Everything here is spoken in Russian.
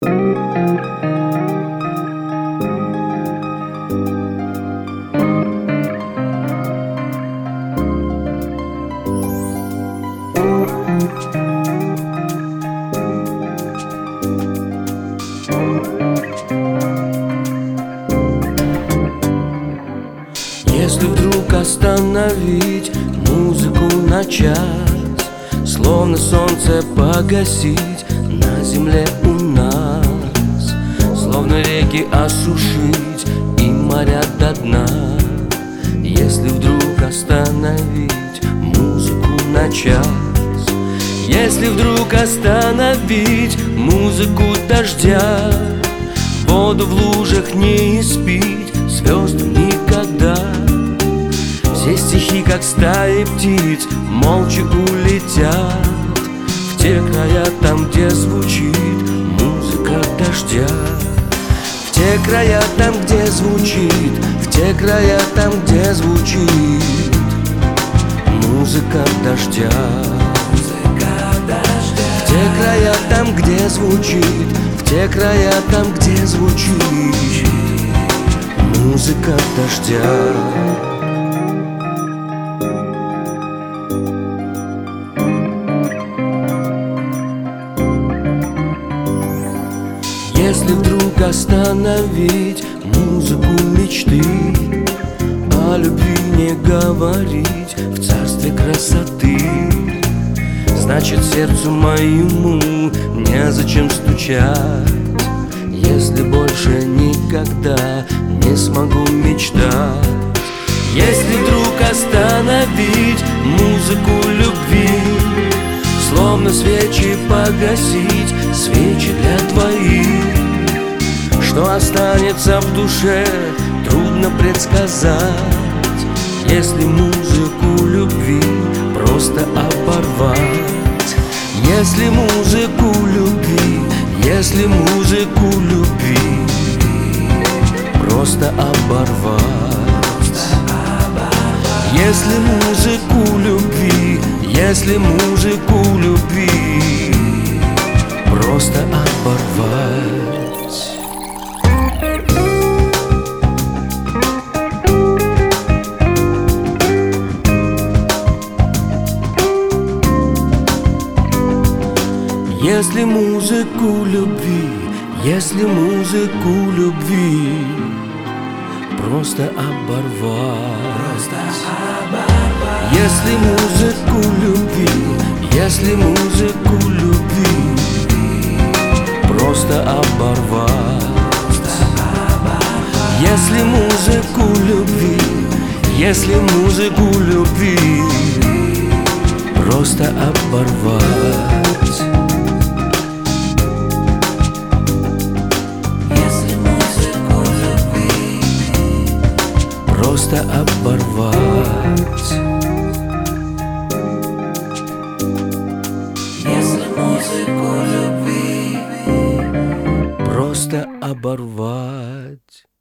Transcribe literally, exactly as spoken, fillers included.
Если вдруг остановить музыку на час, словно солнце погасить на земле у нас, словно реки осушить и моря до дна. Если вдруг остановить музыку на час, если вдруг остановить музыку дождя, воду в лужах не испить звездам никогда. Все стихи, как стаи птиц, молча улетят в те края, там, где звучит музыка дождя. В те края, там, где звучит, в те края, там, где звучит музыка дождя. В те края, там, где звучит, в те края, там, где звучит музыка дождя. Если вдруг остановить музыку мечты, о любви не говорить в царстве красоты, значит, сердцу моему незачем стучать. Если больше никогда не смогу мечтать, если вдруг остановить музыку любви, словно свечи погасить, свечи для твоих, что останется в душе, трудно предсказать. Если музыку любви просто оборвать, если музыку любви, если музыку любви просто оборвать, если музыку любви, если музыку любви просто оборвать. Если музыку любви, если музыку любви просто оборвать, если музыку любви, если музыку любви просто оборвать, если музыку любви, если музыку любви просто оборвать. Просто оборвать. Если музыку любви просто оборвать.